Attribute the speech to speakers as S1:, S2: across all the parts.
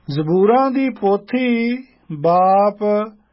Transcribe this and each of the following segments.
S1: ਜ਼ਬੂਰਾਂ ਦੀ ਪੋਥੀ ਬਾਪ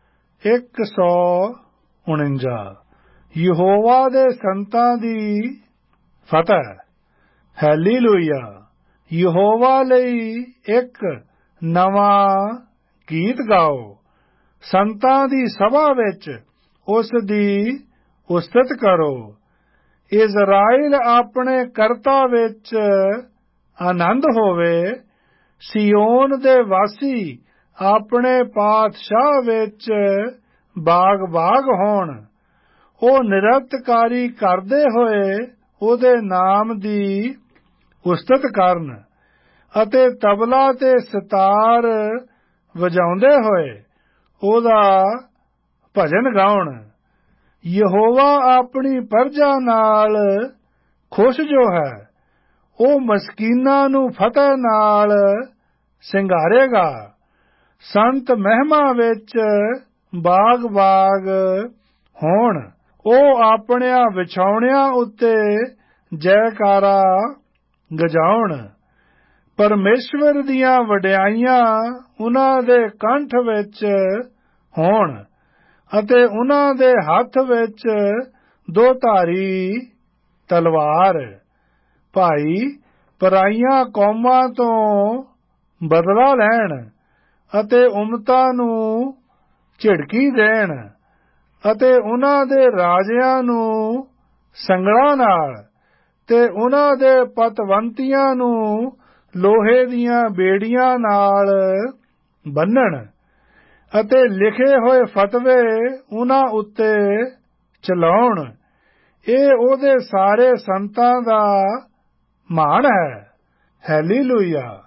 S1: 149। ਯਹੋਵਾ ਦੇ ਸੰਤਾਂ ਦੀ ਫਤਿਹ। ਹੈਲੀਲੂਇਆ। ਯਹੋਵਾ ਲਈ ਇੱਕ ਨਵਾਂ ਗੀਤ ਗਾਓ। ਸੰਤਾਂ ਦੀ ਸਭਾ ਵਿੱਚ ਉਸ ਦੀ ਉਸਤਤ ਕਰੋ। ਇਜ਼ਰਾਈਲ ਆਪਣੇ ਕਰਤਾ ਵਿੱਚ ਆਨੰਦ ਹੋਵੇ। ਸਿਯੋਨ ਦੇ ਵਾਸੀ ਆਪਣੇ ਪਾਤਸ਼ਾਹ ਵਿੱਚ ਬਾਗ-ਬਾਗ ਹੋਣ। ਉਹ ਨਿਰੰਤਕਾਰੀ ਕਰਦੇ ਹੋਏ ਉਹਦੇ ਨਾਮ ਦੀ ਉਸਤਤ ਕਰਨ ਅਤੇ ਤਬਲਾ ਤੇ ਸਿਤਾਰ ਵਜਾਉਂਦੇ ਹੋਏ ਉਹਦਾ ਭਜਨ ਗਾਉਣ। ਯਹੋਵਾ ਆਪਣੀ ਪਰਜਾ ਨਾਲ ਖੁਸ਼ ਜੋ ਹੈ, ਉਹ ਮਸਕੀਨਾਂ ਨੂੰ ਫਤਿਹ ਨਾਲ ਸਿੰਗਾਰੇਗਾ। ਸੰਤ ਮਹਿਮਾ ਵਿੱਚ ਬਾਗ-ਬਾਗ ਹੋਣ। ਉਹ ਆਪਣਿਆਂ ਵਿਛਾਉਣਿਆਂ ਉੱਤੇ ਜੈਕਾਰਾ ਗਜਾਉਣ। ਪਰਮੇਸ਼ਵਰ ਦੀਆਂ ਵਡਿਆਈਆਂ ਉਨ੍ਹਾਂ ਦੇ ਕੰਠ ਵਿੱਚ ਹੋਣ ਅਤੇ ਉਨ੍ਹਾਂ ਦੇ ਹੱਥ ਵਿੱਚ ਦੋਧਾਰੀ ਤਲਵਾਰ। ਭਾਈ ਪਰਾਈਆਂ ਕੌਮਾਂ ਤੋਂ ਬਦਲਾ ਲੈਣ ਅਤੇ ਉਮਤਾਂ ਨੂੰ ਝਿੜਕੀ ਦੇਣ ਅਤੇ ਉਨ੍ਹਾਂ ਦੇ ਰਾਜਿਆਂ ਨੂੰ ਸੰਗਲਾਂ ਨਾਲ ਤੇ ਉਨ੍ਹਾਂ ਦੇ ਪਤਵੰਤਿਆਂ ਨੂੰ ਲੋਹੇ ਦੀਆਂ ਬੇੜੀਆਂ ਨਾਲ ਬੰਨ੍ਹਣ ਅਤੇ ਲਿਖੇ ਹੋਏ ਫਤਵੇ ਉਨ੍ਹਾਂ ਉੱਤੇ ਚਲਾਉਣ। ਇਹ ਉਹਦੇ ਸਾਰੇ ਸੰਤਾਂ ਦਾ ਮਾਣ ਹੈ। ਹੈਲੀਲੂਇਆ।